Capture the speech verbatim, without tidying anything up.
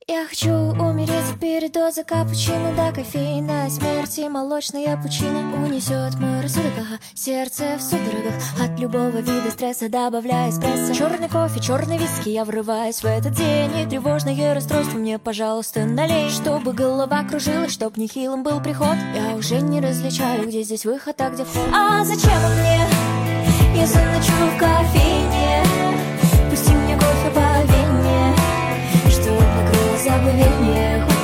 Я хочу умереть от передоза капучино до кофеина. Смерти молочная пучина унесет мой рассудок, ага. Сердце в судорогах от любого вида стресса, добавляя эспрессо. Черный кофе, черный виски, я врываюсь в этот день. И тревожное расстройство мне, пожалуйста, налей. Чтобы голова кружилась, чтоб нехилым был приход. Я уже не различаю, где здесь выход, а где вход. А зачем он мне? Я заночу в кофейне. Пусти мне кофе по вене, чтоб накрыло забвение.